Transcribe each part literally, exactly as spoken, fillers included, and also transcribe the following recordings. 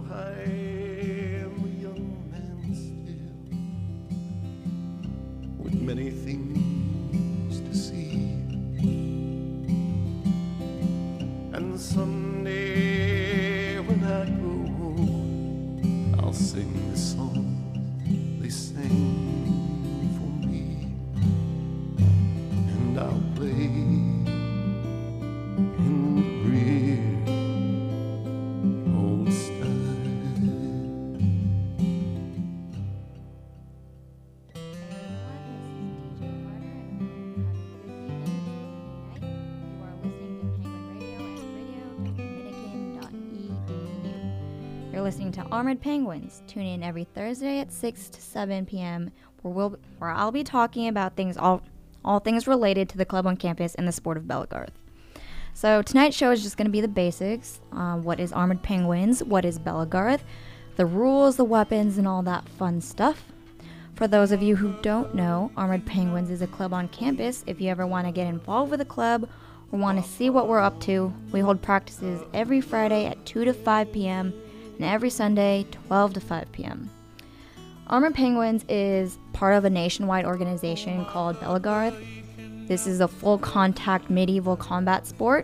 I am a young man still, with many things to see. And someday when I grow old, I'll sing the songs they sang for me, and I'll play in the rear old style. You're listening to Armored Penguins. Tune in every Thursday at six to seven p.m. where we'll where I'll be talking about things all all things related to the club on campus and the sport of Belagarth. So tonight's show is just going to be the basics. Uh, what is Armored Penguins? What is Belagarth? The rules, the weapons, and all that fun stuff. For those of you who don't know, Armored Penguins is a club on campus. If you ever want to get involved with a club or want to see what we're up to, we hold practices every Friday at two to five p.m. and every Sunday, twelve to five p.m. Armored Penguins is part of a nationwide organization called Belagarth. This is a full-contact medieval combat sport.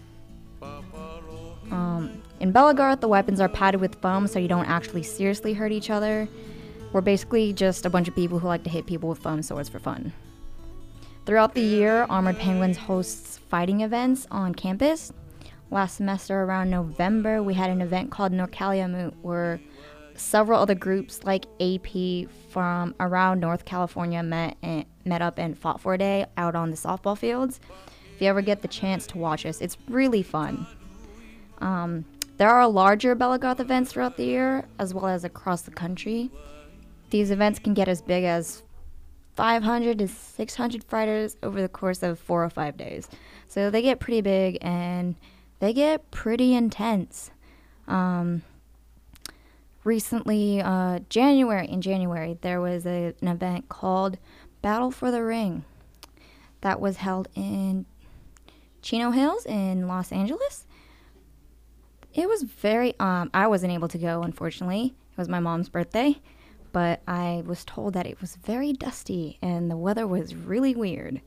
Um, in Belagarth, the weapons are padded with foam so you don't actually seriously hurt each other. We're basically just a bunch of people who like to hit people with foam swords for fun. Throughout the year, Armored Penguins hosts fighting events on campus. Last semester, around November, we had an event called Norcalia Moot, where several other groups like A P from around North California met and met up and fought for a day out on the softball fields. If you ever get the chance to watch us, it's really fun. Um, there are larger Belagarth events throughout the year, as well as across the country. These events can get as big as five hundred to six hundred fighters over the course of four or five days. So they get pretty big and they get pretty intense. Um, recently, uh, January, in January, there was a, an event called Battle for the Ring that was held in Chino Hills in Los Angeles. It was very, um, I wasn't able to go, unfortunately. It was my mom's birthday, but I was told that it was very dusty and the weather was really weird.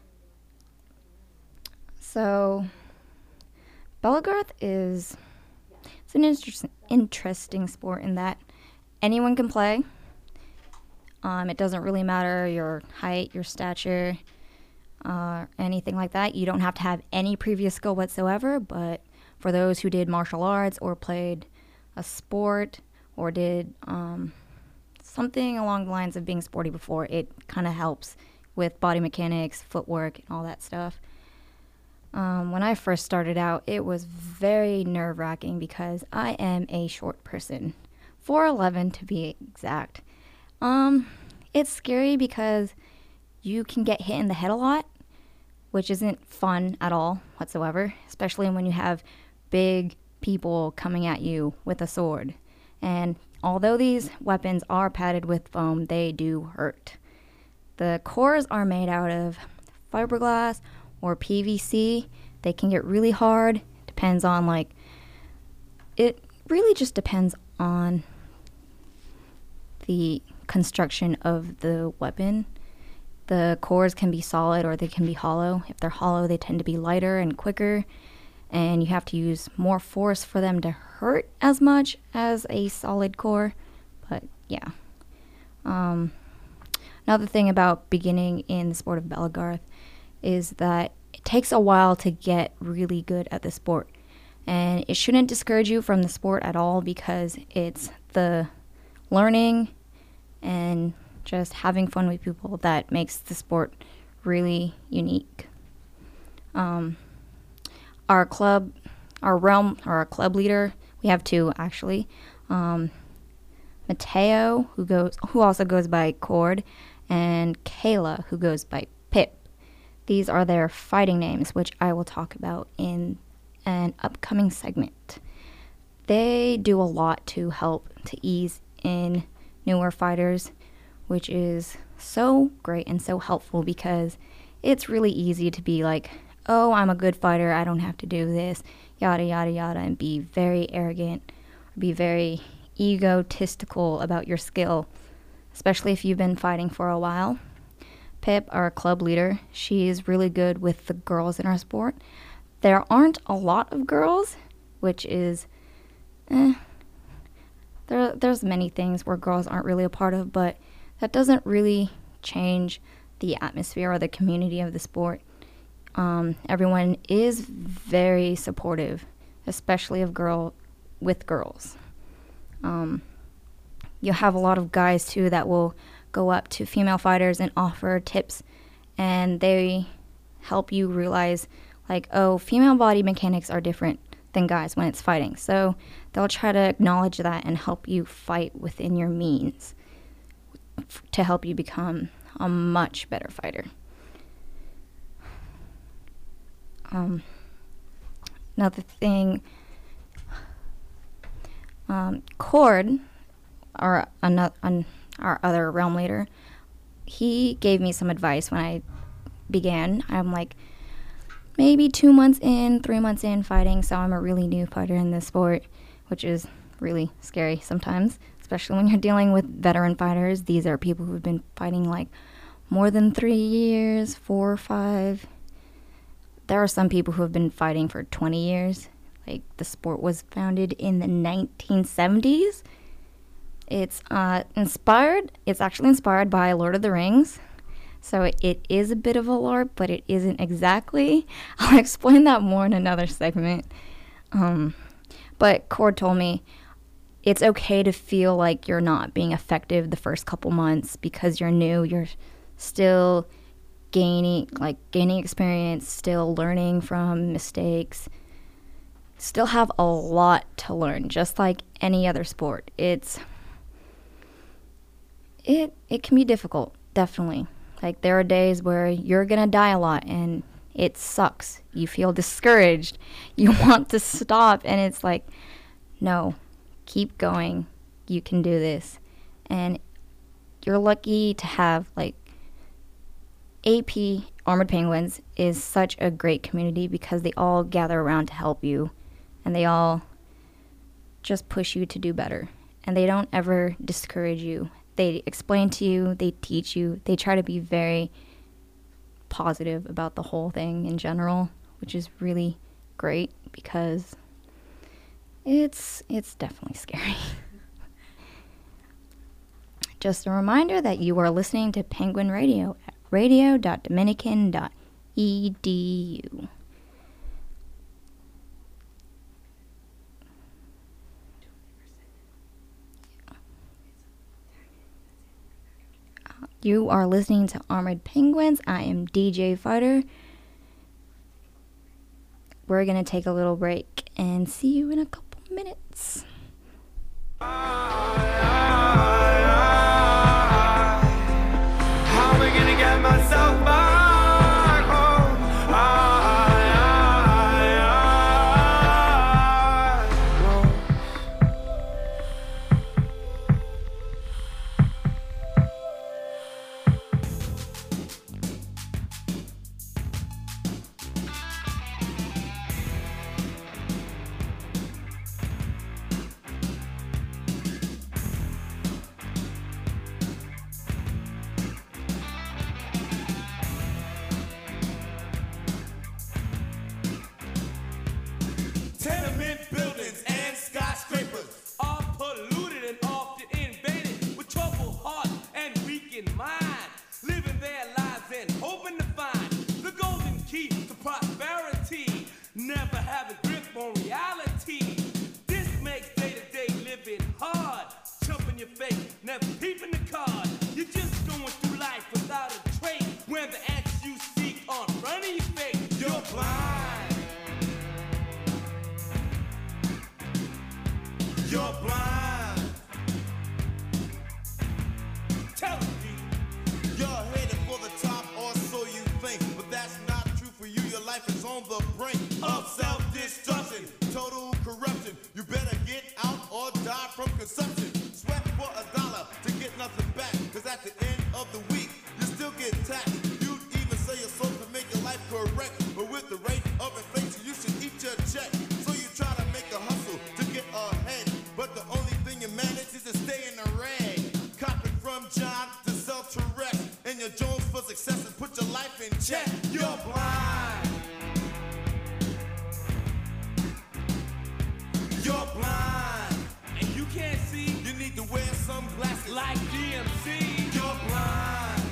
So, Belagarth is it's an inter- interesting sport in that anyone can play. Um, it doesn't really matter your height, your stature, uh, anything like that. You don't have to have any previous skill whatsoever, but for those who did martial arts or played a sport or did um, something along the lines of being sporty before, it kind of helps with body mechanics, footwork, and all that stuff. Um, when I first started out, it was very nerve-wracking because I am a short person, four eleven to be exact. Um, it's scary because you can get hit in the head a lot, which isn't fun at all whatsoever, especially when you have big people coming at you with a sword. And although these weapons are padded with foam, they do hurt. The cores are made out of fiberglass or P V C. They can get really hard. Depends on, like, it really just depends on the construction of the weapon. The cores can be solid or they can be hollow. If they're hollow, they tend to be lighter and quicker, and you have to use more force for them to hurt as much as a solid core. But yeah. Um, another thing about beginning in the sport of Belagarth is that it takes a while to get really good at the sport. And it shouldn't discourage you from the sport at all because it's the learning and just having fun with people that makes the sport really unique. Um, our club, our realm, or our club leader, we have two actually, um, Mateo, who goes, who also goes by Cord, and Kayla, who goes by Pip. These are their fighting names, which I will talk about in an upcoming segment. They do a lot to help to ease in newer fighters, which is so great and so helpful because it's really easy to be like, oh, I'm a good fighter, I don't have to do this, yada, yada, yada, and be very arrogant be very egotistical about your skill, especially if you've been fighting for a while. Pip, our club leader, she is really good with the girls in our sport. There aren't a lot of girls, which is, eh, there, there's many things where girls aren't really a part of, but that doesn't really change the atmosphere or the community of the sport. Um, everyone is very supportive, especially of girl with girls. Um, you'll have a lot of guys too that will go up to female fighters and offer tips, and they help you realize, like, oh, female body mechanics are different than guys when it's fighting. So they'll try to acknowledge that and help you fight within your means f- to help you become a much better fighter. Um, another thing, um, Cord, our, another, an, our other realm leader, he gave me some advice when I began. I'm like maybe two months in, three months in fighting, so I'm a really new fighter in this sport, which is really scary sometimes, especially when you're dealing with veteran fighters. These are people who've been fighting like more than three years, four or five. There are some people who have been fighting for twenty years. Like, the sport was founded in the nineteen seventies. It's uh, inspired, it's actually inspired by Lord of the Rings. So it, it is a bit of a LARP, but it isn't exactly. I'll explain that more in another segment. Um, but Cord told me it's okay to feel like you're not being effective the first couple months because you're new. You're still gaining, like, gaining experience, still learning from mistakes. Still have a lot to learn, just like any other sport. It's it it can be difficult, definitely. Like, there are days where you're gonna die a lot and it sucks. You feel discouraged. You want to stop, and it's like, no, keep going. You can do this. And you're lucky to have, like, A P, Armored Penguins, is such a great community because they all gather around to help you, and they all just push you to do better. And they don't ever discourage you. They explain to you, they teach you, they try to be very positive about the whole thing in general, which is really great because it's it's definitely scary. Just a reminder that you are listening to Penguin Radio at radio dot dominican dot e d u. You are listening to Armored Penguins. I am D J Fighter. We're going to take a little break and see you in a couple minutes. How am I gonna get myself back home? Tenement buildings and skyscrapers are polluted and often invaded with troubled heart and weakened mind, living their lives and hoping to find the golden key to prosperity, never having grip on reality. This makes day-to-day living hard, jumping your face, never peeping the card. You're just going through life without a trace, where the answers you seek are in front of your face. You're blind. You're blind. Tell me. You're headed for the top, or so you think. But that's not true for you. Your life is on the brink of self-destruction, total corruption. You better get out or die from consumption. Sweat for a dollar to get nothing back. Cause at the end of the week, you still get taxed. You'd even sell your soul to make your life correct. But with the rate of inflation, you should eat your check. So you try to make a hustle to get ahead. But sunglasses like D M C. You're blind.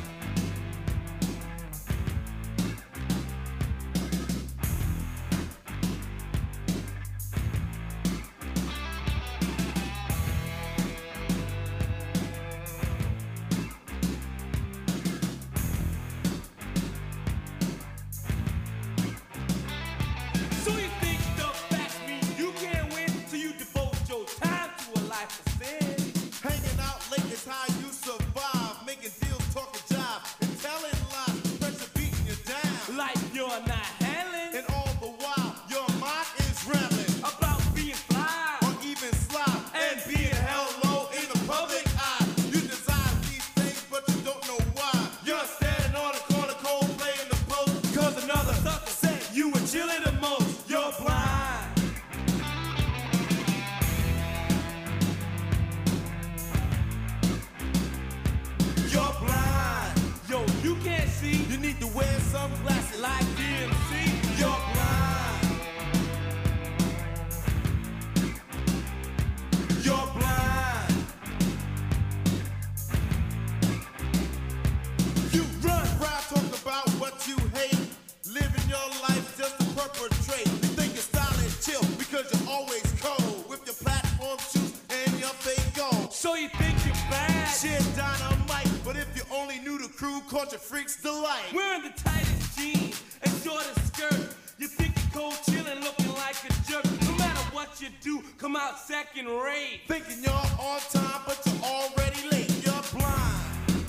So you think the facts mean you can't win, so you devote your time to a life of sin. Hanging out late is how you survive. Making deals, talking jive, and telling lies. Pressure beating you down. Like you're not handling And all the while, your mind is rambling. about being fly. Or even slide. And being held low in the public eye. You desire these things, but you don't know why. You're standing on the corner, cold playing the post. Cause another sucker said you were chilling the most. You're blind. You're blind. Yo, you can't see You need to wear sunglasses like D M C. you're blind. You're blind. You run around talking about what you hate. Living your life just to perpetrate. You think your style is chill because you're always cold. With your platform shoes and your fake gold. So you think you're bad? Shit dynamite, but if you only knew the crew, caught your freaks delight. Wearing the tightest jeans and shortest skirt. You think you're cold chillin', looking like a jerk. No matter what you do, come out second rate. Thinking you're on time, but you're already late. You're blind.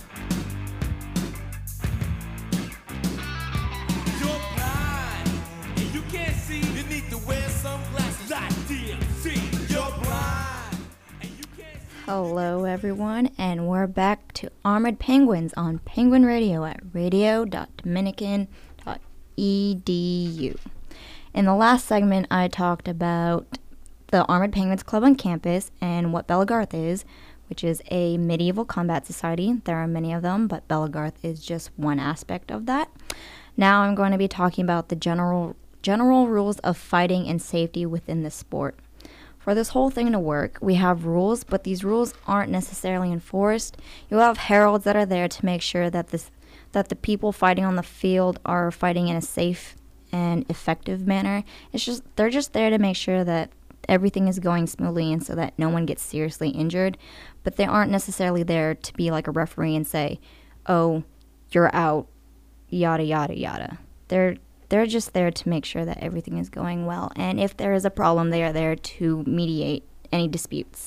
You're blind, and you can't see You need to wear sunglasses. like D M C. You're blind. And you can't see. Hello, everyone, and we're back to Armored Penguins on Penguin Radio at radio dot dominican dot e d u. In the last segment, I talked about the Armored Penguins Club on campus and what Belagarth is, which is a medieval combat society. There are many of them, but Belagarth is just one aspect of that. Now I'm going to be talking about the general general rules of fighting and safety within the sport. For this whole thing to work, we have rules, but these rules aren't necessarily enforced. You'll have heralds that are there to make sure that this that the people fighting on the field are fighting in a safe and effective manner. It's just they're just there to make sure that everything is going smoothly and so that no one gets seriously injured, but they aren't necessarily there to be like a referee and say, "Oh, you're out," yada yada yada. They're they're just there to make sure that everything is going well, and if there is a problem, they are there to mediate any disputes.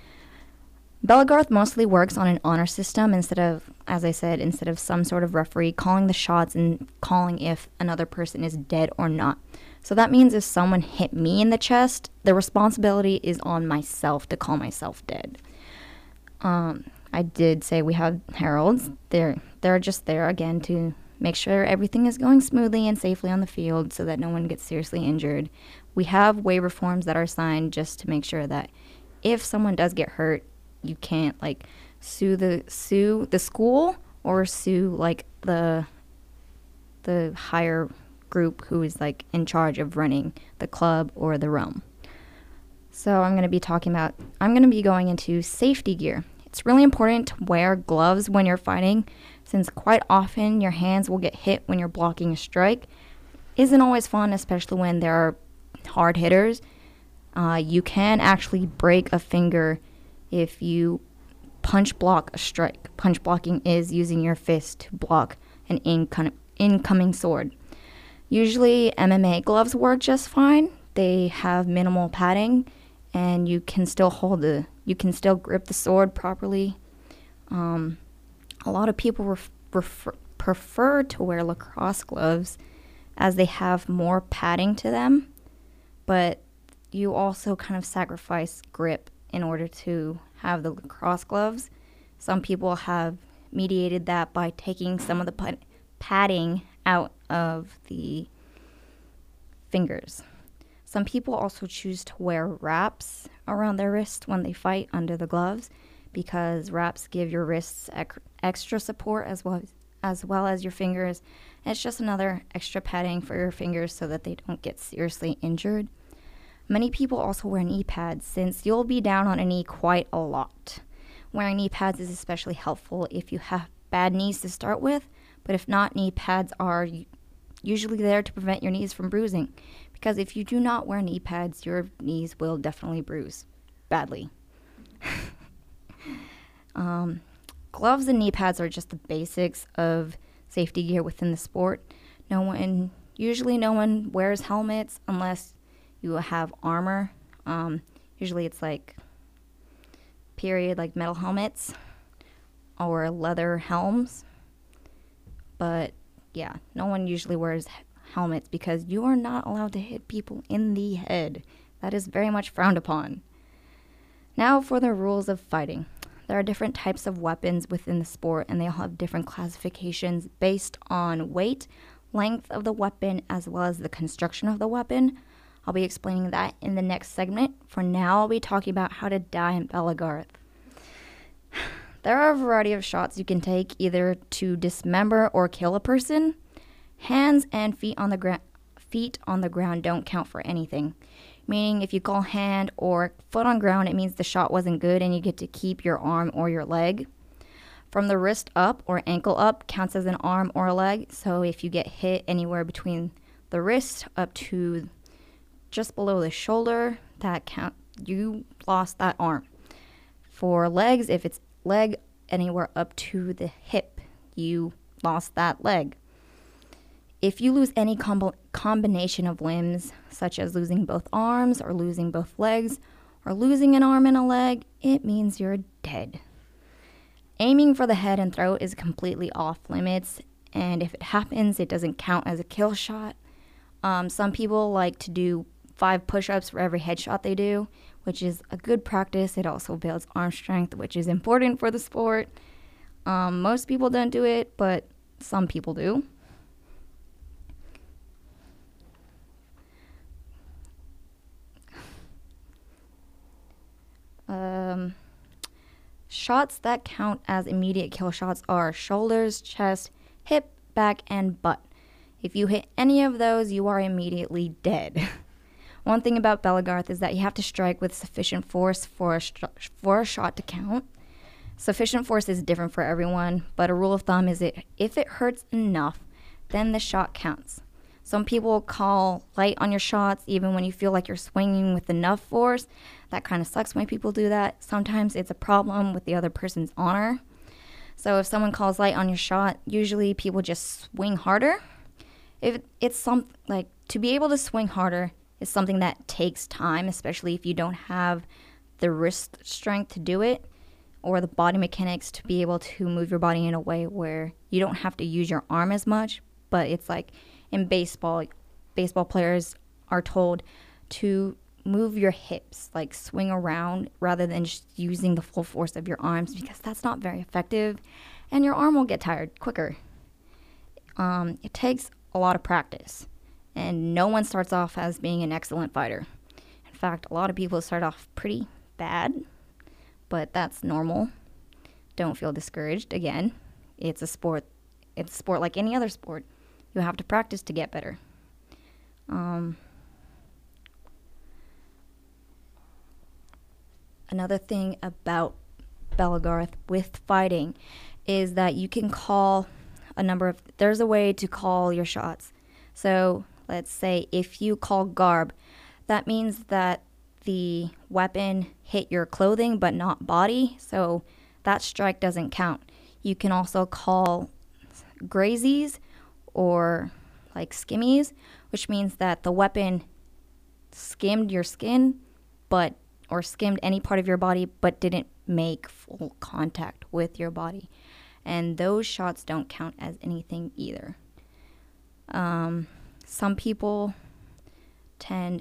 Belagarth mostly works on an honor system instead of, as I said, instead of some sort of referee calling the shots and calling if another person is dead or not. So that means if someone hit me in the chest, the responsibility is on myself to call myself dead. Um, I did say we have heralds. They're they're just there again to make sure everything is going smoothly and safely on the field so that no one gets seriously injured. We have waiver forms that are signed just to make sure that if someone does get hurt, you can't like sue the sue the school or sue like the the higher group who is like in charge of running the club or the realm. So I'm going to be talking about I'm going to be going into safety gear. It's really important to wear gloves when you're fighting, since quite often your hands will get hit when you're blocking a strike. Isn't always fun, especially when there are hard hitters. Uh, you can actually break a finger if you punch block a strike. Punch blocking is using your fist to block an incom- incoming sword. Usually M M A gloves work just fine. They have minimal padding, and you can still hold the, you can still grip the sword properly. Um, a lot of people ref- refer- prefer to wear lacrosse gloves as they have more padding to them, but you also kind of sacrifice grip in order to have the lacrosse gloves. Some people have mediated that by taking some of the pad- padding out of the fingers. Some people also choose to wear wraps around their wrists when they fight under the gloves, because wraps give your wrists ec- extra support as well as, as well as your fingers. And it's just another extra padding for your fingers so that they don't get seriously injured. Many people also wear knee pads, since you'll be down on a knee quite a lot. wearing knee pads is especially helpful if you have bad knees to start with, but if not, knee pads are usually there to prevent your knees from bruising, because if you do not wear knee pads, your knees will definitely bruise badly. um, gloves and knee pads are just the basics of safety gear within the sport. No one, usually no one wears helmets unless you have armor. Um, usually it's like period, like metal helmets or leather helms. But yeah, no one usually wears helmets because you are not allowed to hit people in the head. That is very much frowned upon. Now for the rules of fighting. There are different types of weapons within the sport, and they all have different classifications based on weight, length of the weapon, as well as the construction of the weapon. I'll be explaining that in the next segment. For now, I'll be talking about how to die in Balagarth. There are a variety of shots you can take, either to dismember or kill a person. Hands and feet on the ground feet on the ground don't count for anything. Meaning if you call hand or foot on ground, it means the shot wasn't good and you get to keep your arm or your leg. From the wrist up or ankle up counts as an arm or a leg. So if you get hit anywhere between the wrist up to just below the shoulder, that count you lost that arm. For legs, if it's leg anywhere up to the hip, you lost that leg. If you lose any combo- combination of limbs, such as losing both arms or losing both legs or losing an arm and a leg, it means you're dead. Aiming for the head and throat is completely off limits, and if it happens, it doesn't count as a kill shot. Um, some people like to do five push-ups for every headshot they do, which is a good practice. It also builds arm strength, which is important for the sport. Um, most people don't do it, but some people do. Um, shots that count as immediate kill shots are shoulders, chest, hip, back, and butt. If you hit any of those, you are immediately dead. One thing about Balagarth is that you have to strike with sufficient force for a, str- for a shot to count. Sufficient force is different for everyone, but a rule of thumb is that if it hurts enough, then the shot counts. Some people call light on your shots even when you feel like you're swinging with enough force. That kind of sucks when people do that. Sometimes it's a problem with the other person's honor. So if someone calls light on your shot, usually people just swing harder. If it's some like to be able to swing harder is something that takes time, especially if you don't have the wrist strength to do it or the body mechanics to be able to move your body in a way where you don't have to use your arm as much. But it's like in baseball, baseball players are told to move your hips, like swing around rather than just using the full force of your arms, because that's not very effective and your arm will get tired quicker. Um, it takes a lot of practice. And no one starts off as being an excellent fighter. In fact, a lot of people start off pretty bad, but that's normal. Don't feel discouraged. Again, it's a sport. It's a sport like any other sport. You have to practice to get better. Um, another thing about Balagarth with fighting is that you can call a number of... There's a way to call your shots. So let's say if you call garb, that means that the weapon hit your clothing but not body, so that strike doesn't count. You can also call grazies or like skimmies, which means that the weapon skimmed your skin but or skimmed any part of your body but didn't make full contact with your body. And those shots don't count as anything either. Um, some people tend,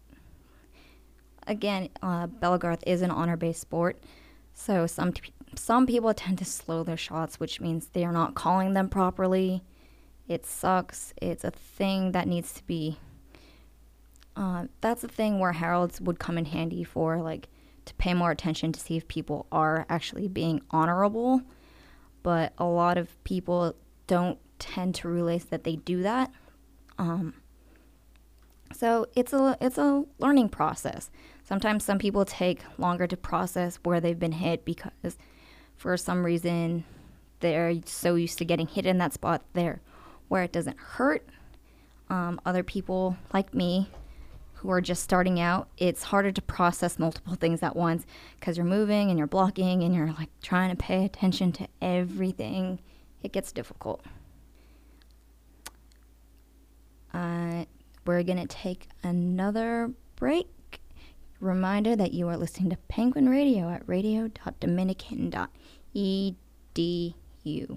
again, uh, Balagarth is an honor-based sport, so some t- some people tend to slow their shots, which means they are not calling them properly. It sucks. It's a thing that needs to be, uh, that's a thing where heralds would come in handy for, like, to pay more attention to see if people are actually being honorable, but a lot of people don't tend to realize that they do that. Um, so it's a it's a learning process. Sometimes some people take longer to process where they've been hit because For some reason, they're so used to getting hit in that spot there where it doesn't hurt. Um, other people like me who are just starting out, it's harder to process multiple things at once because you're moving and you're blocking and you're like trying to pay attention to everything. It gets difficult. Uh, we're going to take another break. Reminder that you are listening to Penguin Radio at radio dot dominican dot e d u.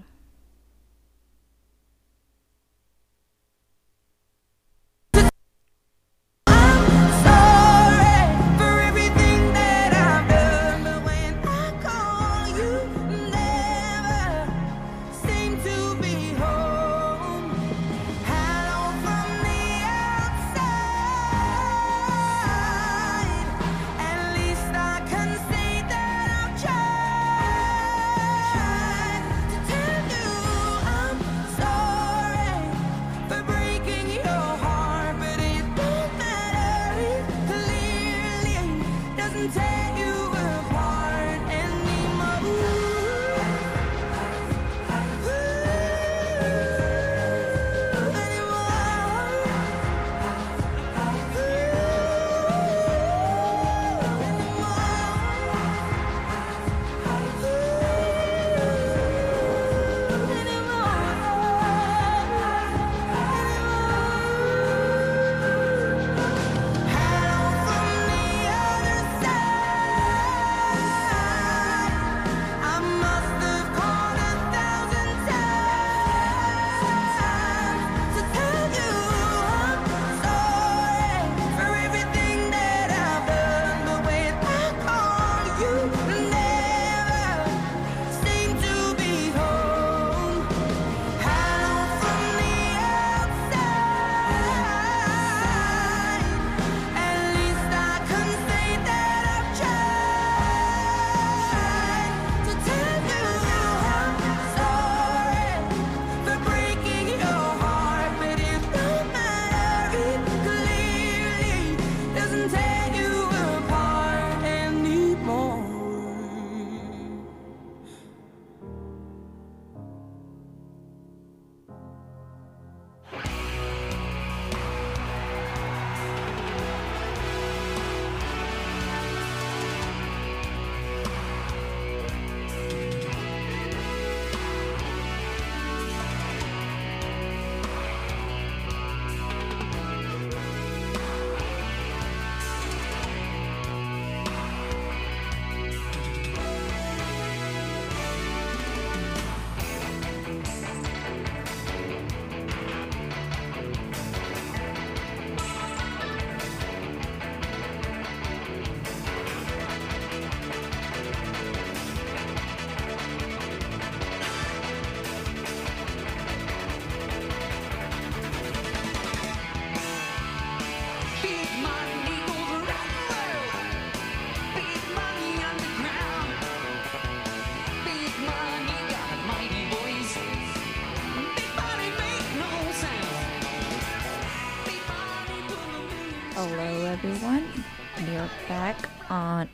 Hello everyone, we're back on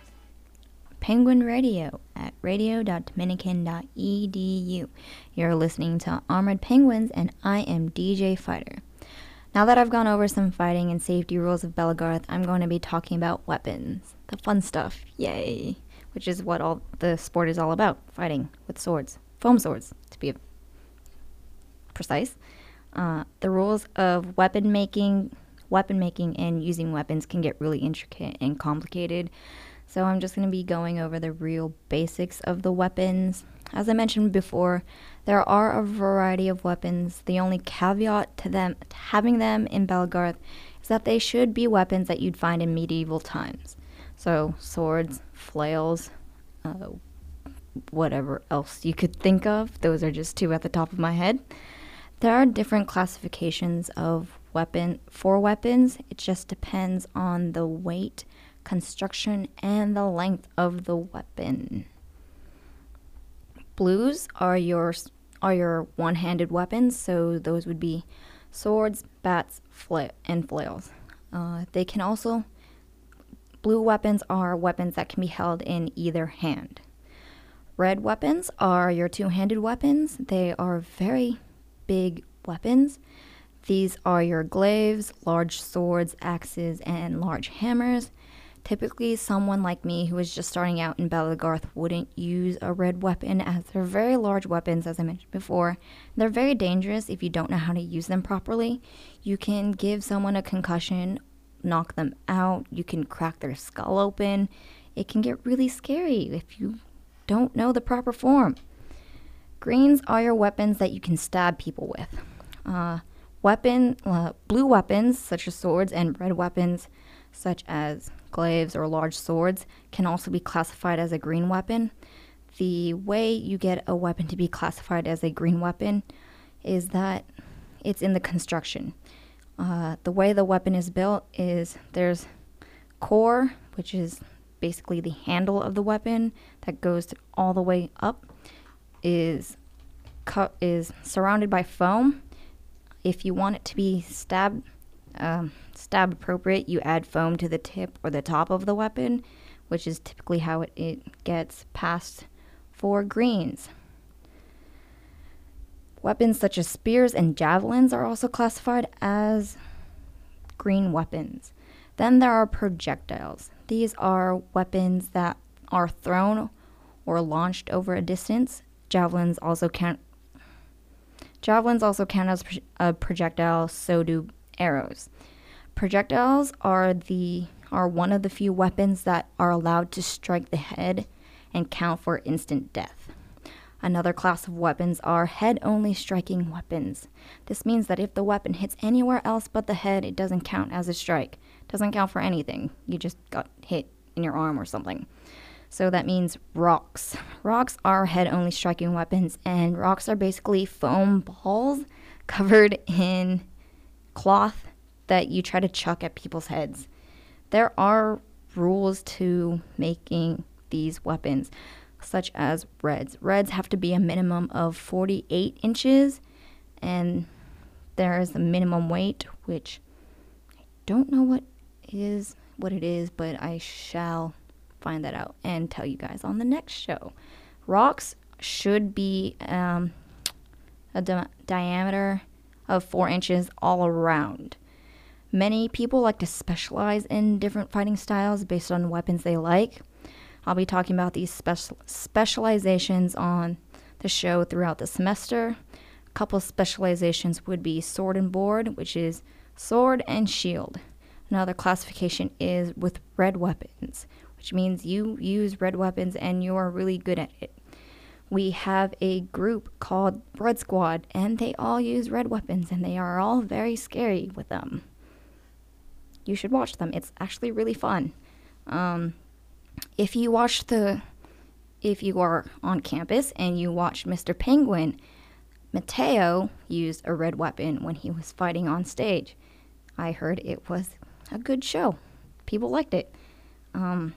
Penguin Radio at radio dot dominican dot e d u. You're listening to Armored Penguins and I am D J Fighter. Now that I've gone over some fighting and safety rules of Bellegarde, I'm going to be talking about weapons. The fun stuff, yay! Which is what all the sport is all about, fighting with swords. Foam swords, to be precise. Uh, the rules of weapon making Weapon making and using weapons can get really intricate and complicated, so I'm just going to be going over the real basics of the weapons. As I mentioned before, there are a variety of weapons. The only caveat to them to having them in Bellegarde is that they should be weapons that you'd find in medieval times. So swords, flails, uh, whatever else you could think of. Those are just two at the top of my head. There are different classifications of weapon for weapons. It just depends on the weight, construction, and the length of the weapon. Blues are your are your one-handed weapons, so those would be swords, bats, fla- and flails. Uh, they can also blue weapons are weapons that can be held in either hand. Red weapons are your two-handed weapons. They are very big weapons. These are your glaives, large swords, axes, and large hammers. Typically, someone like me who is just starting out in Belegarth wouldn't use a red weapon, as they're very large weapons, as I mentioned before. They're very dangerous if you don't know how to use them properly. You can give someone a concussion, knock them out, you can crack their skull open. It can get really scary if you don't know the proper form. Greens are your weapons that you can stab people with. Uh, weapon, uh, blue weapons, such as swords, and red weapons, such as glaives or large swords, can also be classified as a green weapon. The way you get a weapon to be classified as a green weapon is that it's in the construction. Uh, the way the weapon is built is there's core, which is basically the handle of the weapon that goes all the way up, is cut is surrounded by foam. If you want it to be stab um, stab appropriate, you add foam to the tip or the top of the weapon, which is typically how it, it gets passed for greens. Weapons such as spears and javelins are also classified as green weapons. Then there are projectiles. These are weapons that are thrown or launched over a distance. Javelins also count. Javelins also count as a projectile, so do arrows. Projectiles are the are one of the few weapons that are allowed to strike the head and count for instant death. Another class of weapons are head-only striking weapons. This means that if the weapon hits anywhere else but the head, it doesn't count as a strike. It doesn't count for anything. You just got hit in your arm or something. So that means rocks. Rocks are head-only striking weapons, and rocks are basically foam balls covered in cloth that you try to chuck at people's heads. There are rules to making these weapons, such as reds. Reds have to be a minimum of forty-eight inches, and there is a minimum weight, which I don't know what is what it is, but I shall find that out and tell you guys on the next show. Rocks should be um, a di- diameter of four inches all around. Many people like to specialize in different fighting styles based on weapons they like. I'll be talking about these special specializations on the show throughout the semester. A couple of specializations would be sword and board, which is sword and shield. Another classification is with red weapons, which means you use red weapons and you are really good at it. We have a group called Red Squad, and they all use red weapons, and they are all very scary with them. You should watch them. It's actually really fun. Um, if you watch the, if you are on campus and you watch Mister Penguin, Mateo used a red weapon when he was fighting on stage. I heard it was a good show. People liked it. Um,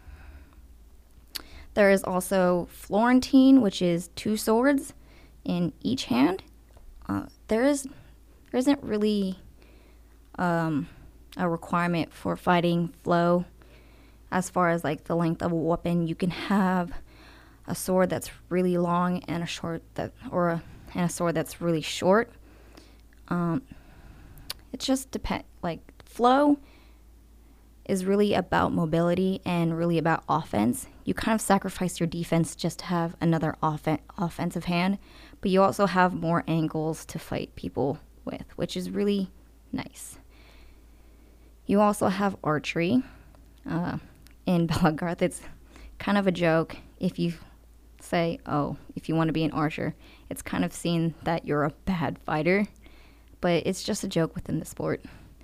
there is also Florentine, which is two swords in each hand. Uh, there is, there isn't really um, a requirement for fighting flow as far as like the length of a weapon. You can have a sword that's really long and a short that, or a, and a sword that's really short. Um, it just depends. Like flow is really about mobility and really about offense. You kind of sacrifice your defense just to have another offen- offensive hand, but you also have more angles to fight people with, which is really nice. You also have archery. Uh, in Belegarth, it's kind of a joke if you say, oh, if you want to be an archer, it's kind of seen that you're a bad fighter, but it's just a joke within the sport.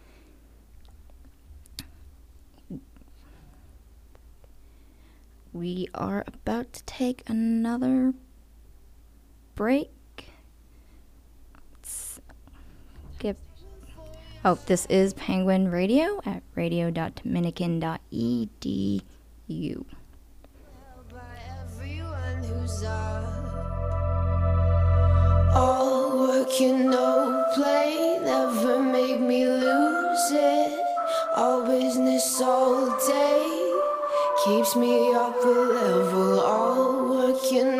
We are about to take another break. Let's get, oh, this is Penguin Radio at radio dot dominican dot e d u. All work and no play never make me lose it. All business all day keeps me up a level. All work and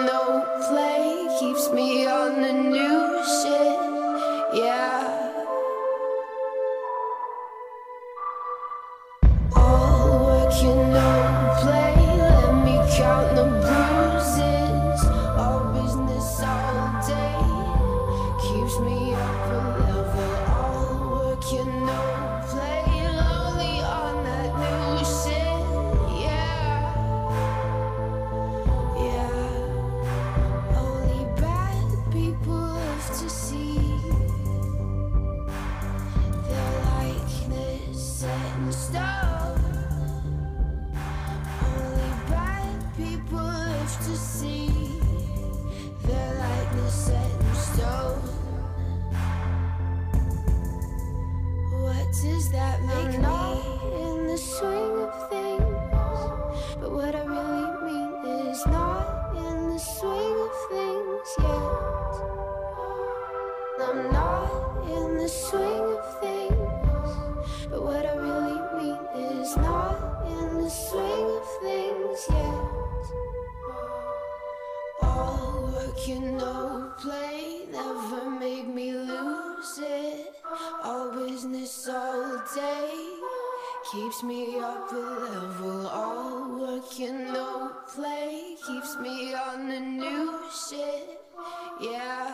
live to see their likeness set in stone. What does that make I'm not in the swing of things, but what I really mean is not in the swing of things yet. I'm not in the swing of things, but what I really mean is not in the swing of things yet. All work and no play never made me lose it. All business all day keeps me up a level. All work and no play keeps me on the new shit. Yeah.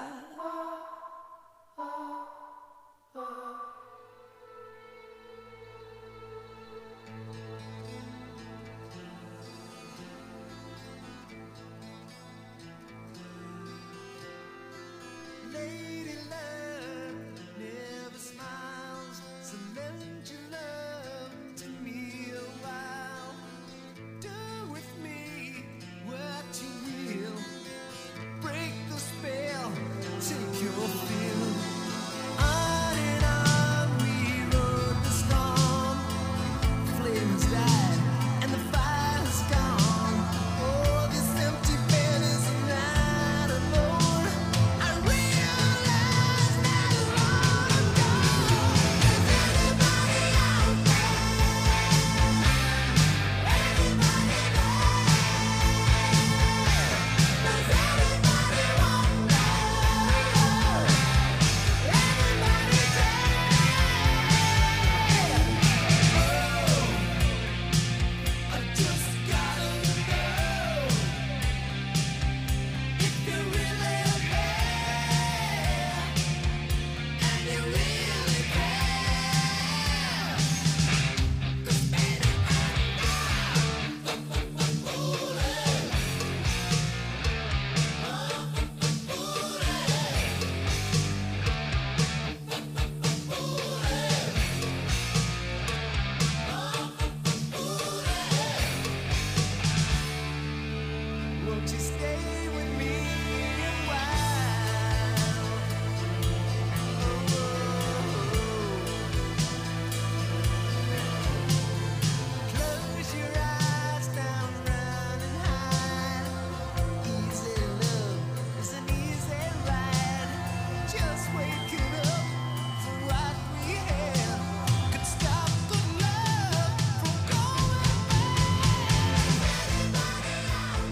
Lady love never smiles, so lend your love to me a while. Do with me what you will, break the spell, take your fill. On and on we rode the storm, flames died and the fire's gone. Oh, this empty bed is not alone. I realize that long ago. Is anybody out there? Anybody there? Does anybody want love? Anybody care? I just gotta know if you really care, and you really care. 'Cause baby, won't you stay with me a while? Close your eyes, down, round and high. Easy love is an easy ride. Just waking up for what we have could stop good love from going bad. Anybody out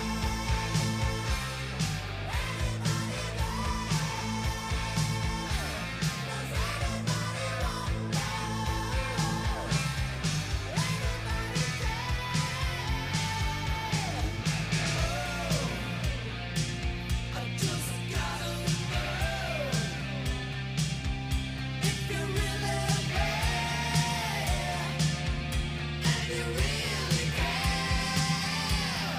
I just gotta know if you really care, and you really care.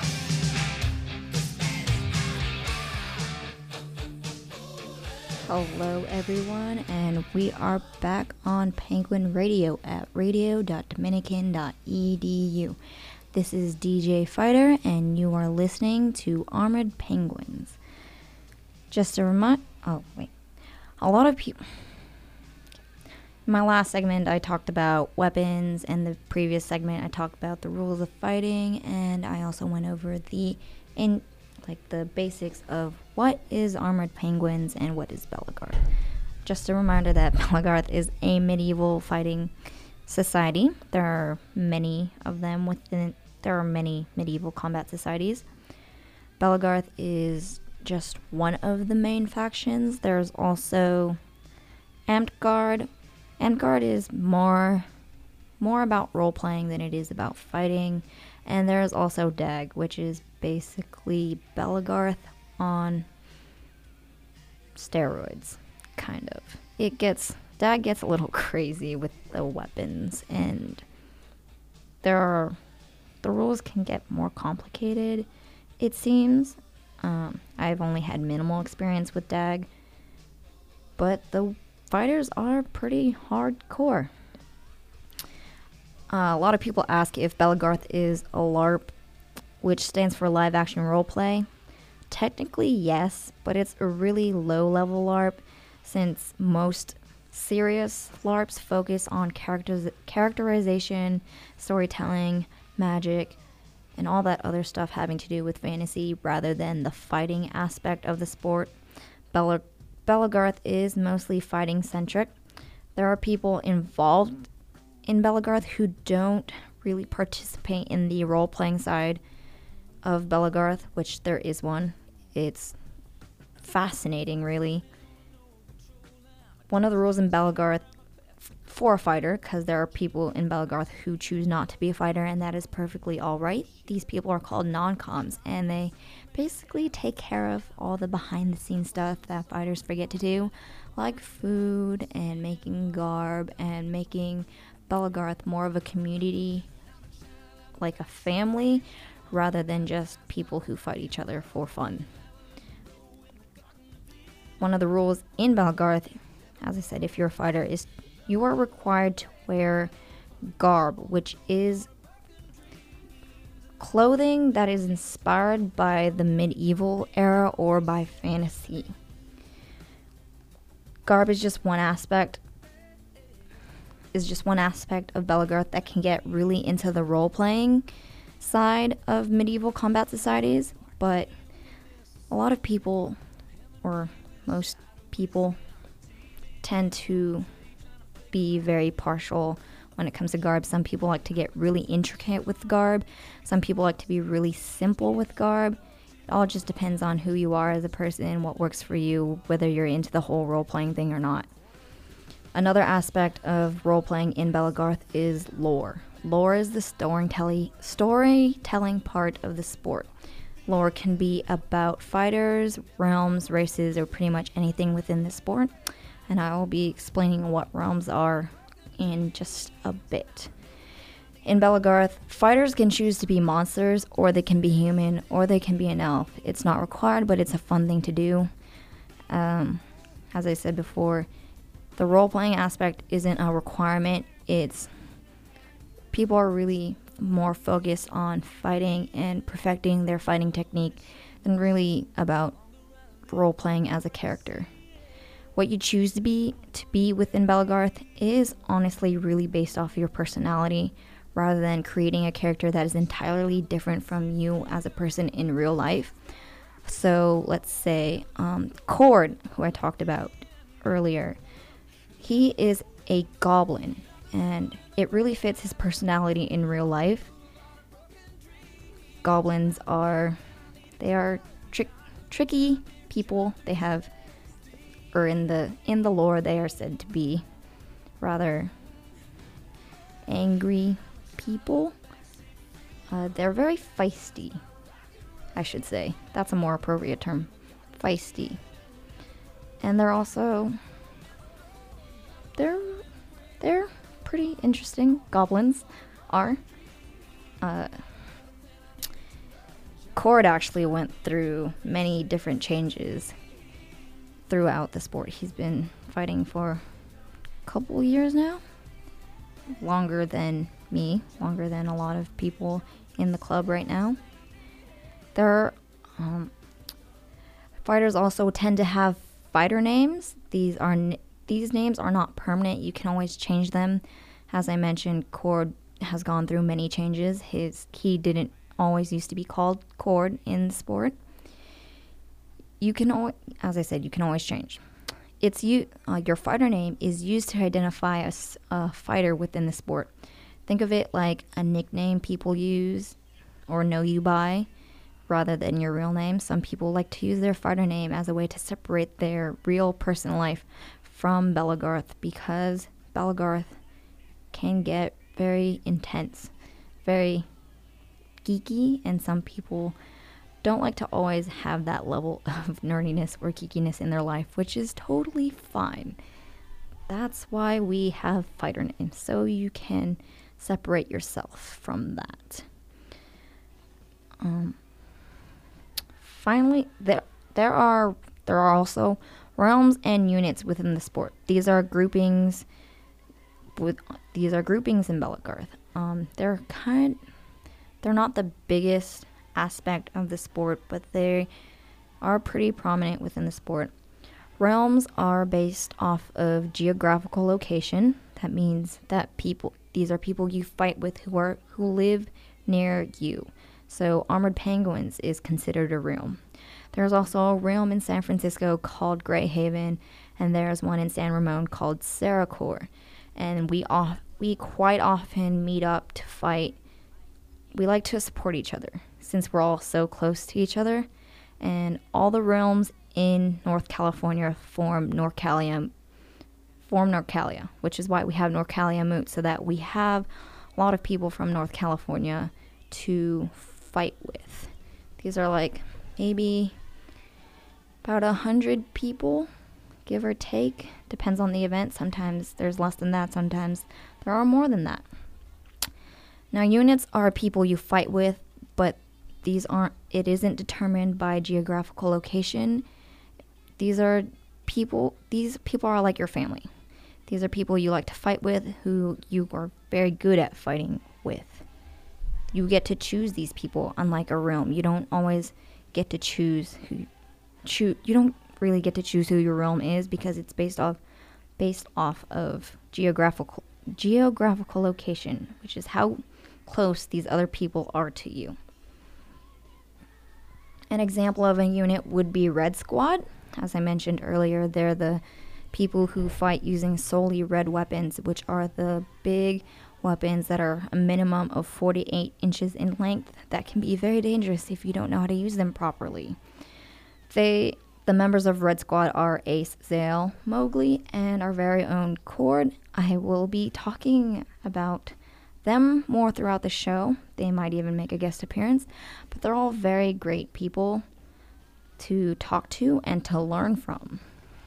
'Cause Hello, everyone, and we are back on Penguin Radio at radio dot dominican dot e d u. This is D J Fighter, and you are listening to Armored Penguins. Just a remind. Oh, wait. A lot of people. In my last segment, I talked about weapons, and the previous segment, I talked about the rules of fighting, and I also went over the in like the basics of what is Armored Penguins and what is Bellegarde. Just a reminder that Bellegarde is a medieval fighting society. There are many of them within. There are many medieval combat societies. Bellegarde is just one of the main factions. There's also Amtgard. Amtgard is more more about role playing than it is about fighting. And there's also Dag, which is basically Bellegarde on steroids, kind of. It gets Dag gets a little crazy with the weapons, and there are the rules can get more complicated, it seems. Um, I've only had minimal experience with Dag, but the fighters are pretty hardcore. Uh, a lot of people ask if Bellegarde is a LARP, which stands for live action role play. Technically, yes, but it's a really low level LARP since most serious LARPs focus on characters, characterization, storytelling, magic, and all that other stuff having to do with fantasy rather than the fighting aspect of the sport. Bella, Belagarth is mostly fighting centric. There are people involved in Belagarth who don't really participate in the role playing side of Belagarth, which there is one. It's fascinating, really. One of the rules in Belagarth for a fighter, because there are people in Belagarth who choose not to be a fighter, and that is perfectly all right. These people are called non-coms, and they basically take care of all the behind-the-scenes stuff that fighters forget to do, like food and making garb and making Belagarth more of a community, like a family, rather than just people who fight each other for fun. One of the rules in Belagarth, as I said, if you're a fighter, is you are required to wear garb, which is clothing that is inspired by the medieval era or by fantasy. Garb is just one aspect is just one aspect of Belagarth that can get really into the role-playing side of medieval combat societies, but a lot of people, or most people, tend to be very partial when it comes to garb. Some people like to get really intricate with garb. Some people like to be really simple with garb. It all just depends on who you are as a person, what works for you, whether you're into the whole role-playing thing or not. Another aspect of role-playing in Belagarth is lore. Lore is the storytelling storytelling part of the sport. Lore can be about fighters, realms, races, or pretty much anything within the sport. And I will be explaining what realms are in just a bit. In Belagarth, fighters can choose to be monsters, or they can be human, or they can be an elf. It's not required, but it's a fun thing to do. Um, as I said before, the role-playing aspect isn't a requirement. It's people are really more focused on fighting and perfecting their fighting technique than really about role-playing as a character. What you choose to be to be within Belagarth is honestly really based off your personality, rather than creating a character that is entirely different from you as a person in real life. So let's say um, Cord, who I talked about earlier, he is a goblin, and it really fits his personality in real life. Goblins are, they are trick, tricky people. They have or in the in the lore they are said to be rather angry people. Uh, they're very feisty, I should say. That's a more appropriate term. Feisty. And they're also they're they're pretty interesting. Goblins are. Uh, Cord actually went through many different changes throughout the sport. He's been fighting for a couple years now. Longer than me. Longer than a lot of people in the club right now. There are, um, fighters also tend to have fighter names. These are n- these names are not permanent. You can always change them. As I mentioned, Cord has gone through many changes. His he didn't always used to be called Cord in the sport. You can always, as I said, you can always change. It's you. Uh, your fighter name is used to identify a, s- a fighter within the sport. Think of it like a nickname people use or know you by, rather than your real name. Some people like to use their fighter name as a way to separate their real personal life from Belagarth, because Belagarth can get very intense, very geeky, and some people don't like to always have that level of nerdiness or geekiness in their life, which is totally fine. That's why we have fighter names, so you can separate yourself from that. Um, finally, there there are there are also realms and units within the sport. These are groupings with these are groupings in Belagarth. Um, they're kind they're not the biggest aspect of the sport, but they are pretty prominent within the sport. Realms are based off of geographical location. That means that people, these are people you fight with who are who live near you. So Armored Penguins is considered a realm. There's also a realm in San Francisco called Greyhaven, and there's one in San Ramon called Saracor. And we off, we quite often meet up to fight. We like to support each other since we're all so close to each other. And all the realms in North California form Norcalia, form Norcalia, which is why we have Norcalia Moot, so that we have a lot of people from North California to fight with. These are like maybe about a hundred people, give or take. Depends on the event. Sometimes there's less than that. Sometimes there are more than that. Now, units are people you fight with, but these aren't, it isn't determined by geographical location. These are people, these people are like your family. These are people you like to fight with, who you are very good at fighting with. You get to choose these people, unlike a realm. You don't always get to choose who, choose, you don't really get to choose who your realm is, because it's based off, based off of geographical, geographical location, which is how close these other people are to you. An example of a unit would be Red Squad. As I mentioned earlier, they're the people who fight using solely red weapons, which are the big weapons that are a minimum of forty-eight inches in length that can be very dangerous if you don't know how to use them properly. They, the members of Red Squad are Ace, Zale, Mowgli, and our very own Cord. I will be talking about them more throughout the show. They might even make a guest appearance, but they're all very great people to talk to and to learn from.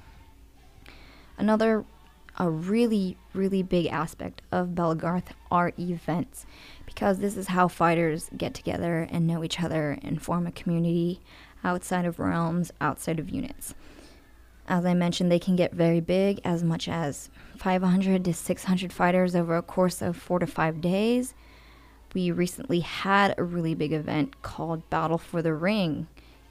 Another a really, really big aspect of Belgarth are events, because this is how fighters get together and know each other and form a community outside of realms, outside of units. As I mentioned, they can get very big, as much as five hundred to six hundred fighters over a course of four to five days. We recently had a really big event called Battle for the Ring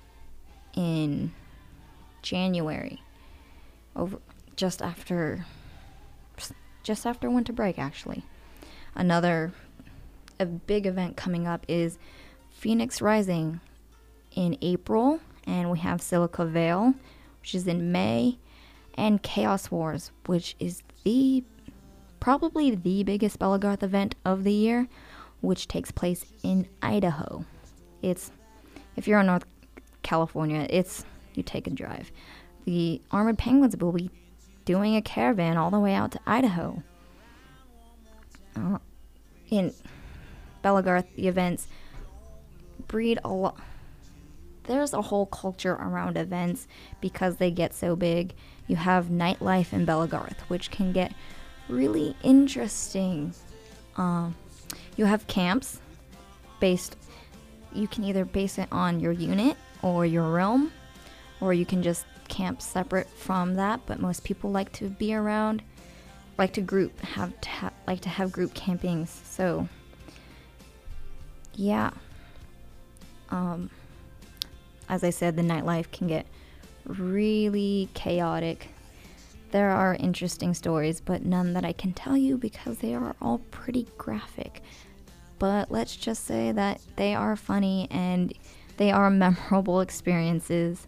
in January, over just after just after winter break, actually. Another a big event coming up is Phoenix Rising in April, and we have Silica Vale, which is in May, and Chaos Wars, which is the probably the biggest Belgarth event of the year, which takes place in Idaho. It's, if you're in North California, it's, you take a drive. The Armored Penguins will be doing a caravan all the way out to Idaho. Uh, in Belgarth, the events breed a lot. There's a whole culture around events because they get so big. You have nightlife in Belgarth, which can get really interesting. Um, you have camps based, you can either base it on your unit or your realm, or you can just camp separate from that, but most people like to be around, like to group, have to ha- like to have group campings. So, yeah. Um, as I said, the nightlife can get really chaotic. There are interesting stories, but none that I can tell you because they are all pretty graphic. But let's just say that they are funny and they are memorable experiences.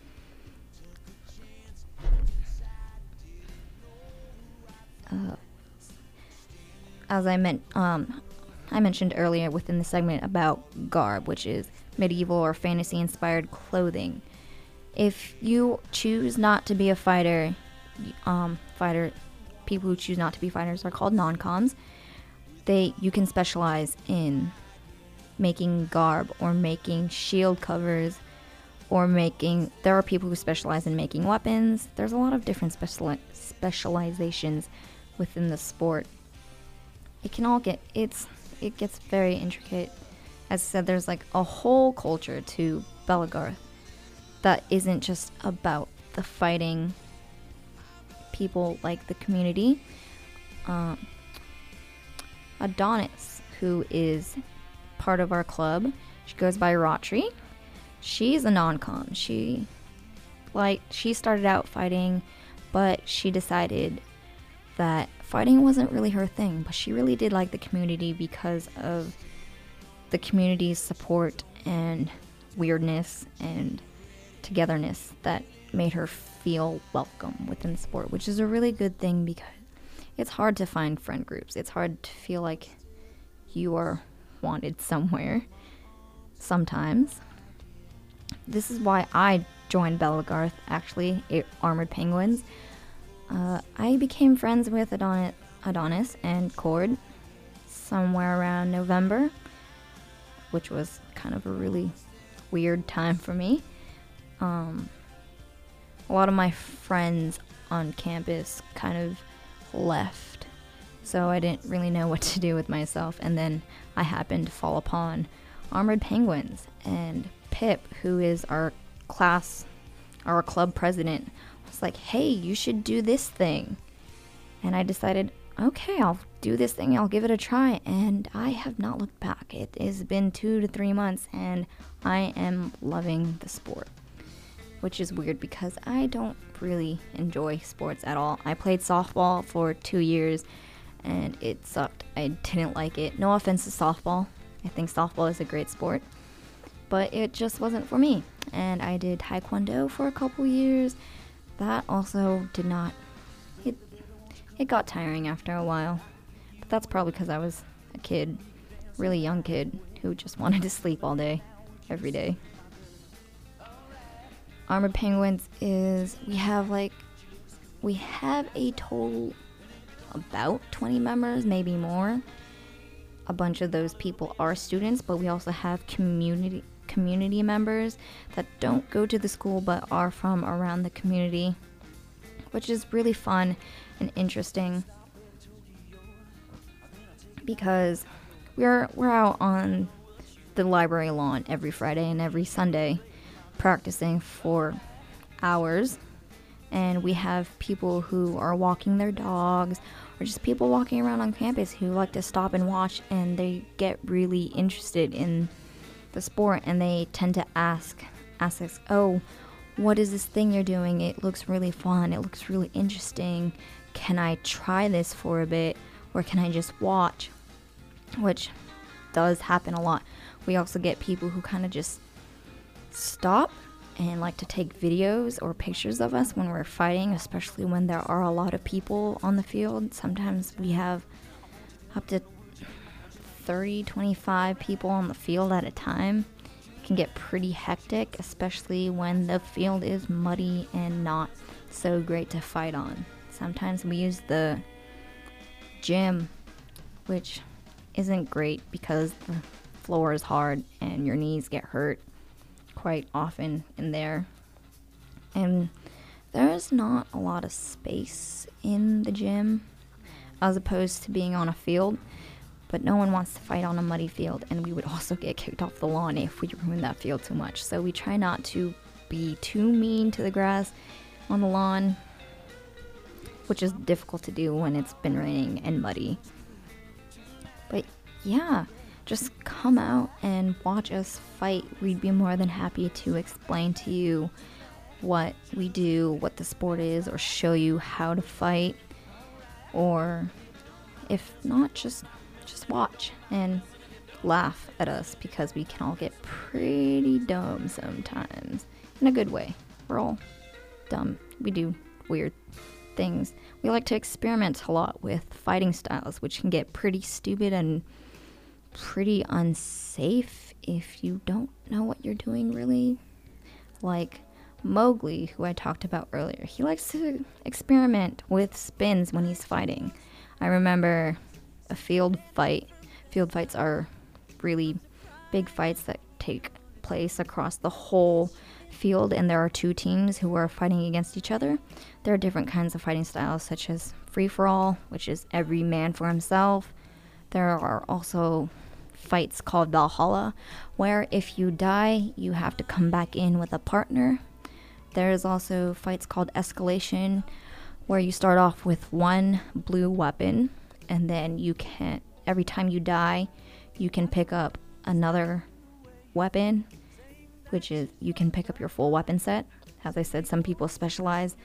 Uh, as I meant, um, I mentioned earlier within the segment about garb, which is medieval or fantasy-inspired clothing. If you choose not to be a fighter, um, fighter, people who choose not to be fighters are called non-coms. They, you can specialize in making garb or making shield covers or making, there are people who specialize in making weapons. There's a lot of different speciali- specializations within the sport. It can all get, it's, it gets very intricate. As I said, there's like a whole culture to Belgarth that isn't just about the fighting people like the community. Um, Adonis, who is part of our club, She goes by Rotri. She's a non-com. She, like, she started out fighting, but she decided that fighting wasn't really her thing, but she really did like the community because of the community's support and weirdness and togetherness that made her feel welcome within the sport, which is a really good thing because it's hard to find friend groups. It's hard to feel like you are wanted somewhere sometimes. This is why I joined Bellegarth, actually, it, Armored Penguins. Uh, I became friends with Adonis, Adonis and Cord somewhere around November, which was kind of a really weird time for me. Um, a lot of my friends on campus kind of left, so I didn't really know what to do with myself, and then I happened to fall upon Armored Penguins, and Pip, who is our class, our club president, was like, hey, you should do this thing. And I decided, okay, I'll do this thing, I'll give it a try, and I have not looked back. It has been two to three months, and I am loving the sport, which is weird because I don't really enjoy sports at all. I played softball for two years, and it sucked. I didn't like it. No offense to softball. I think softball is a great sport, but it just wasn't for me. And I did taekwondo for a couple years. That also did not, it, it got tiring after a while. But that's probably because I was a kid, really young kid, who just wanted to sleep all day, every day. Armored Penguins is, we have like, we have a total about twenty members, maybe more. A bunch of those people are students, but we also have community community members that don't go to the school but are from around the community, which is really fun and interesting because we're we're out on the library lawn every Friday and every Sunday practicing for hours, and we have people who are walking their dogs or just people walking around on campus who like to stop and watch, and they get really interested in the sport, and they tend to ask ask us, oh, what is this thing you're doing? It looks really fun, it looks really interesting, can I try this for a bit, or can I just watch? Which does happen a lot. We also get people who kind of just stop and like to take videos or pictures of us when we're fighting, especially when there are a lot of people on the field. Sometimes we have up to thirty, twenty-five people on the field at a time. It can get pretty hectic, especially when the field is muddy and not so great to fight on. Sometimes we use the gym, which isn't great because the floor is hard and your knees get hurt quite often in there. And there's not a lot of space in the gym as opposed to being on a field, but no one wants to fight on a muddy field, and we would also get kicked off the lawn if we ruined that field too much. So we try not to be too mean to the grass on the lawn, which is difficult to do when it's been raining and muddy. But yeah, just come out and watch us fight. We'd be more than happy to explain to you what we do, what the sport is, or show you how to fight. Or if not, just just watch and laugh at us because we can all get pretty dumb sometimes. In a good way. We're all dumb. We do weird things. We like to experiment a lot with fighting styles, which can get pretty stupid and pretty unsafe if you don't know what you're doing, really. Like Mowgli, who I talked about earlier, he likes to experiment with spins when he's fighting. I remember a field fight. Field fights are really big fights that take place across the whole field, and there are two teams who are fighting against each other. There are different kinds of fighting styles, such as free-for-all, which is every man for himself. There are also fights called Valhalla, where if you die, you have to come back in with a partner. There's also fights called Escalation, where you start off with one blue weapon, and then you can, every time you die, you can pick up another weapon, which is you can pick up your full weapon set. As I said, some people specialize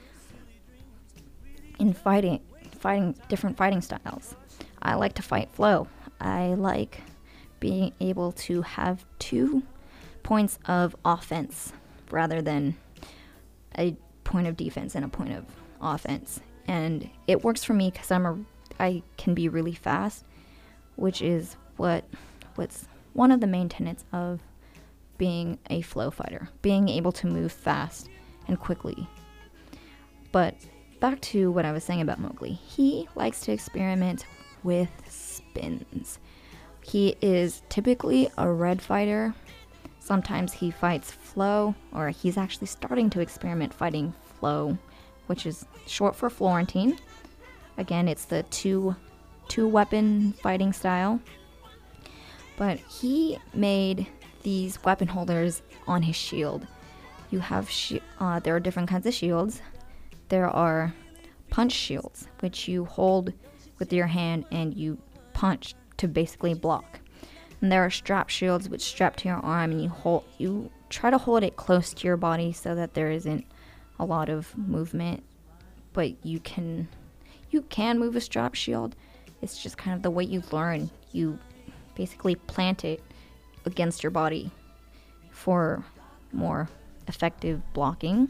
in fighting, fighting different fighting styles. I like to fight flow. I like being able to have two points of offense rather than a point of defense and a point of offense. And it works for me because I'm a I can be really fast, which is what what's one of the main tenets of being a flow fighter, being able to move fast and quickly. But back to what I was saying about Mowgli. He likes to experiment with spins. He is typically a red fighter. Sometimes he fights flow, or he's actually starting to experiment fighting flow, which is short for Florentine. Again, it's the two two weapon fighting style. But he made these weapon holders on his shield. You have shi- uh, there are different kinds of shields. There are punch shields, which you hold with your hand and you punch to basically block. And there are strap shields, which strap to your arm, and you hold you try to hold it close to your body so that there isn't a lot of movement. But you can you can move a strap shield. It's just kind of the way you learn. You basically plant it against your body for more effective blocking.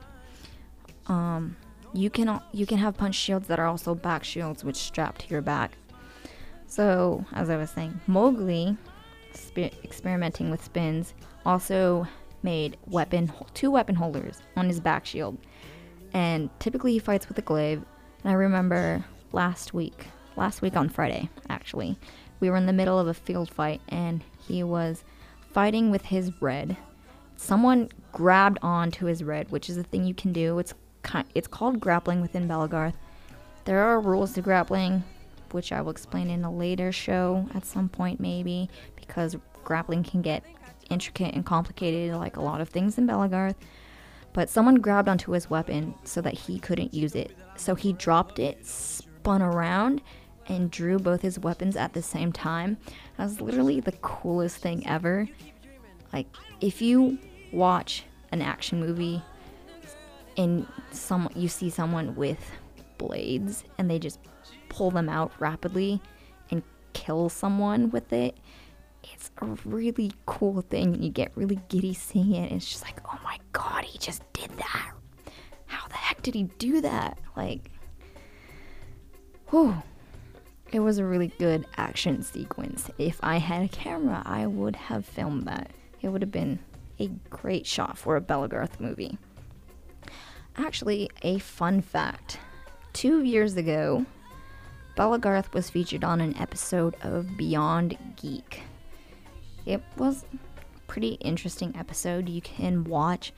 Um, you can you can have punch shields that are also back shields, which strap to your back. So, as I was saying, Mowgli, sp- experimenting with spins, also made weapon two weapon holders on his back shield. And typically he fights with a glaive. And I remember last week, last week on Friday, actually, we were in the middle of a field fight and he was fighting with his red. Someone grabbed onto his red, which is a thing you can do. It's ki- it's called grappling within Balagarth. There are rules to grappling, which I will explain in a later show at some point maybe, because grappling can get intricate and complicated like a lot of things in Balagarth. But someone grabbed onto his weapon so that he couldn't use it. So he dropped it, spun around, and drew both his weapons at the same time. That was literally the coolest thing ever. Like, if you watch an action movie and some you see someone with blades and they just pull them out rapidly and kill someone with it, it's a really cool thing. You get really giddy seeing it. It's just like, oh my god, he just did that. How the heck did he do that? Like, whew. It was a really good action sequence. If I had a camera, I would have filmed that. It would have been a great shot for a Balagarth movie. Actually, a fun fact. Two years ago, Balagarth was featured on an episode of Beyond Geek. It was a pretty interesting episode. You can watch.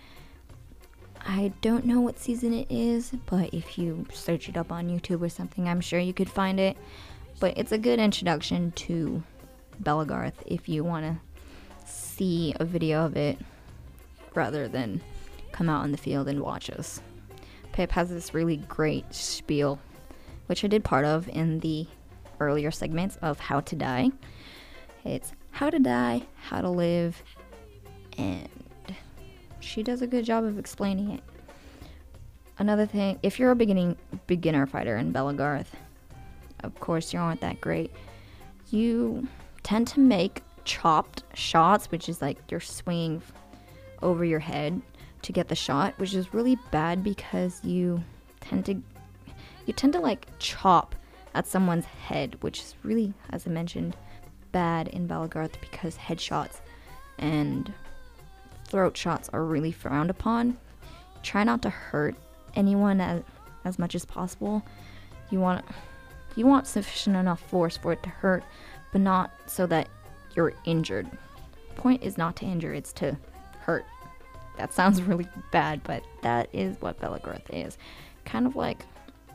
I don't know what season it is, but if you search it up on YouTube or something, I'm sure you could find it. But it's a good introduction to Balagarth if you want to see a video of it rather than come out in the field and watch us. Pip has this really great spiel, which I did part of in the earlier segments of How to Die. It's how to die, how to live, and she does a good job of explaining it. Another thing, if you're a beginning beginner fighter in Balagarth, of course you aren't that great, you tend to make chopped shots, which is like you're swinging over your head to get the shot, which is really bad because you tend to you tend to like chop at someone's head, which is really, as I mentioned, bad in Balagarth because headshots and throat shots are really frowned upon. Try not to hurt anyone as, as much as possible. You want you want sufficient enough force for it to hurt, but not so that you're injured. Point is not to injure, it's to hurt. That sounds really bad, but that is what Balagarth is. Kind of like,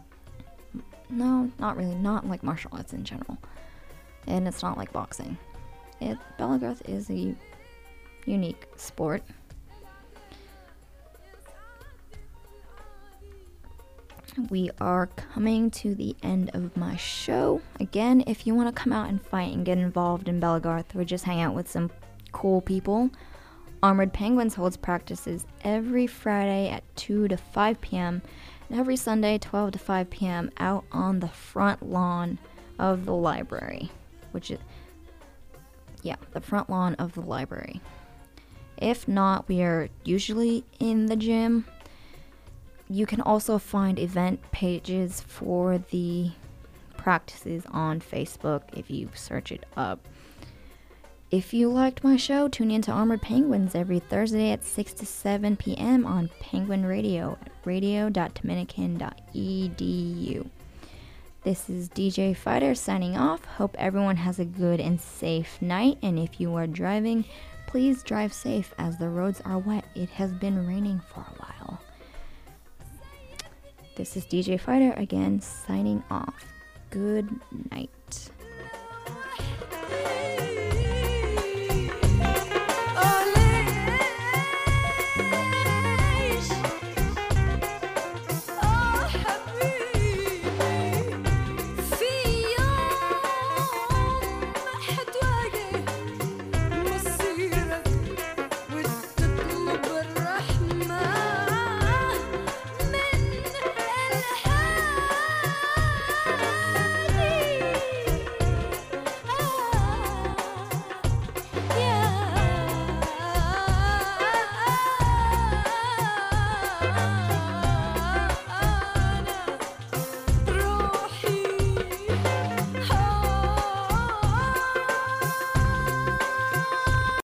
no, not really, not like martial arts in general. And it's not like boxing. It Balagarth is a unique sport. We are coming to the end of my show. Again, if you want to come out and fight and get involved in Balagarth or just hang out with some cool people. Armored Penguins holds practices every Friday at two to five p.m. and every Sunday twelve to five p.m. out on the front lawn of the library, which is, yeah, the front lawn of the library. If not, we are usually in the gym. You can also find event pages for the practices on Facebook if you search it up. If you liked my show, tune in to Armored Penguins every Thursday at six to seven p.m. on Penguin Radio at radio dot dominican dot e d u. This is D J Fighter signing off. Hope everyone has a good and safe night, and if you are driving, please drive safe as the roads are wet. It has been raining for a while. This is D J Fighter again signing off. Good night.